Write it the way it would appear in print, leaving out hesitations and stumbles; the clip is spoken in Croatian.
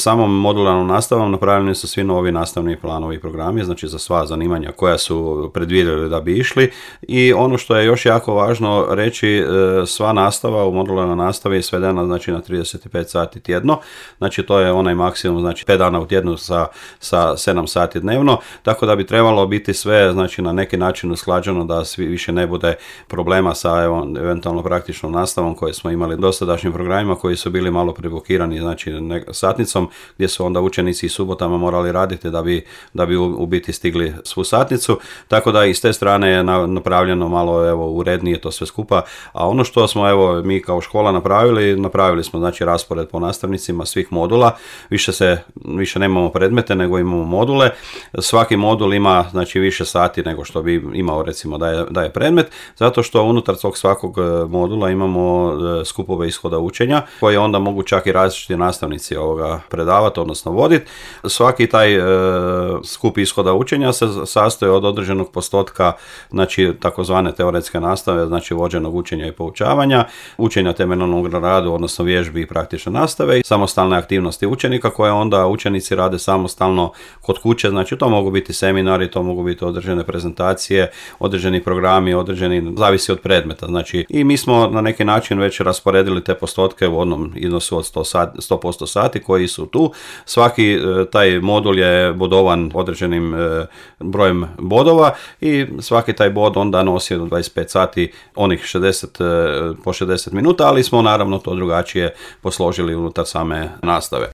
samom modularnom nastavom napravljeni su svi novi nastavni planovi i programi, znači za sva zanimanja koja su predvidjeli da bi išli. I ono što je još jako važno reći, sva nastava u modularnoj nastavi je svedena znači na 35 sati tjedno, znači to je onaj maksimum, znači 5 dana u tjednu sa 7 sati dnevno, tako da bi trebalo biti sve znači na neki način usklađeno da svi više ne bude problema sa eventualno praktičnom nastavom koje smo imali dosadašnjim programima koji su bili malo preblokirani znači satnicom, gdje su onda učenici i subotama morali raditi da bi u biti stigli svu satnicu, tako da i s te strane je napravljeno malo urednije to sve skupa. A ono što smo mi kao škola napravili smo znači raspored po nastavnicima svih modula, više nemamo predmete nego imamo module, svaki modul ima znači više sati nego što bi imao recimo da je predmet, zato što unutar tog svakog modula imamo skupove ishoda učenja koje onda mogu čak i različiti nastavnici predavati, odnosno voditi. Svaki taj skup ishoda učenja se sastoji od određenog postotka, znači takozvane teoretske nastave, znači vođenog učenja i poučavanja, učenja temeljnog na radu, odnosno vježbi i praktične nastave i samostalne aktivnosti učenika koje onda učenici rade samostalno kod kuće, znači to mogu biti seminari, to mogu biti određene prezentacije, određeni programi, zavisi od predmeta, znači i mi smo na neki način već rasporedili te postotke u onom iznosu od 100% sati koji su tu. Svaki taj modul je bodovan određenim brojem bodova i svaki taj bod onda nosi 25 sati, onih 60 po 60 minuta, ali smo naravno to drugačije posložili unutar same nastave.